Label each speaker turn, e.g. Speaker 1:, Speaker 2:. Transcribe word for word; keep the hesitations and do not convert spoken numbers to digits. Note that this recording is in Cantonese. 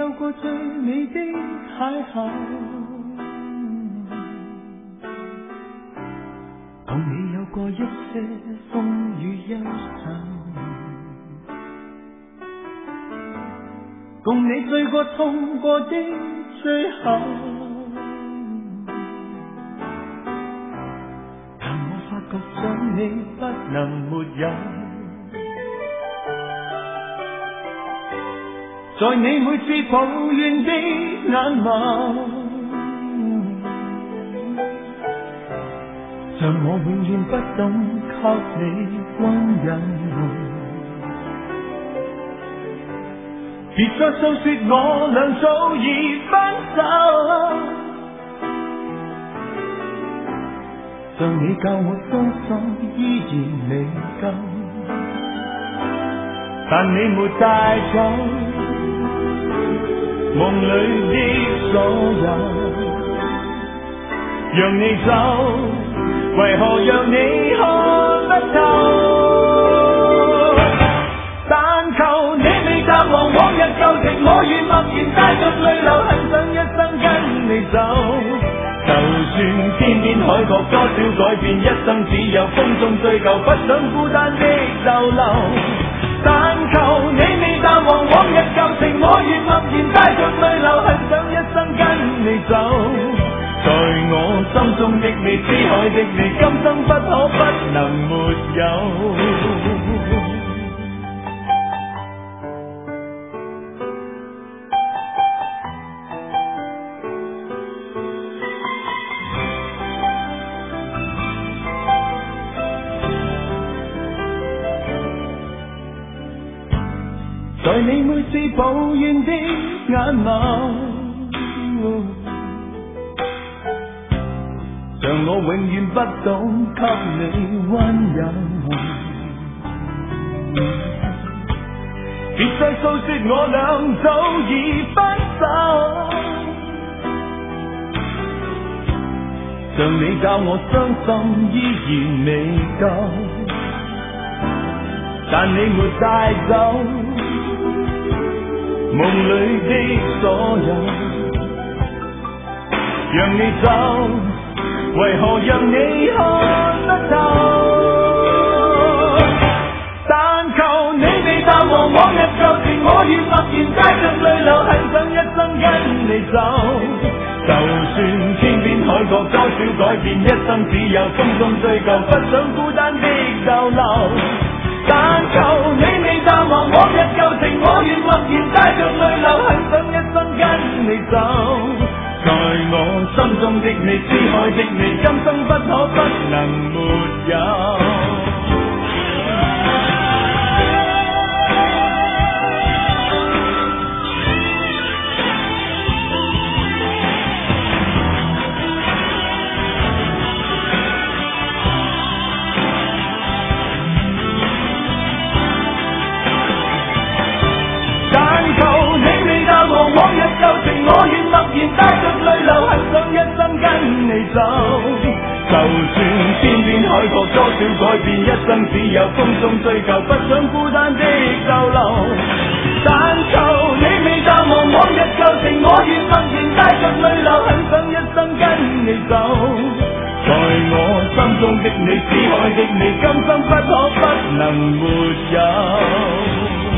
Speaker 1: 有过最美的邂逅，共你有过一些风雨忧愁，共你醉过痛过的最後，但我發覺想你不能沒有，在你每次抱怨的眼眸，像我永遠不懂給你溫柔，別再訴說我倆早已分手，像你教我相信依然未夠，但你沒帶走夢裏的所有，讓你走，為何讓你看不透？但求你未淡忘往日舊情，我願默然帶着淚流，很想一生跟你走。就算天邊海角多少改變，一生只有風中追求，不想孤單的逗留。但求你未淡忘往日舊情，我願默然帶着淚流，很想一生跟你走。在我心中的你，思海的你，今生不可不能沒有。在你每次抱怨的眼眸，像我永遠不懂給你溫柔，別再訴說我倆早已分手，像你教我傷心依然未夠，但你沒帶走夢裏的所有，讓你走，為何讓你看不透？但求你未淡忘往日舊情，我願默然帶着淚流，很想一生跟你走。就算天邊海角多少改變，一生只有風中追求，不想孤單的逗留。但求你未淡忘往日舊情，我願默然帶着淚流，很想一生跟你走。在我心中的你，思海的你，今生不可不能沒有。往日舊情，我願默然帶着淚流，很想一生跟你走。就算天邊海角多少改變，一生只有風中追求，不想孤單的逗留。但求你未淡忘往日舊情，我願默然帶着淚流，很想一生跟你走。在我心中的你，思海的你，今生不可不能沒有。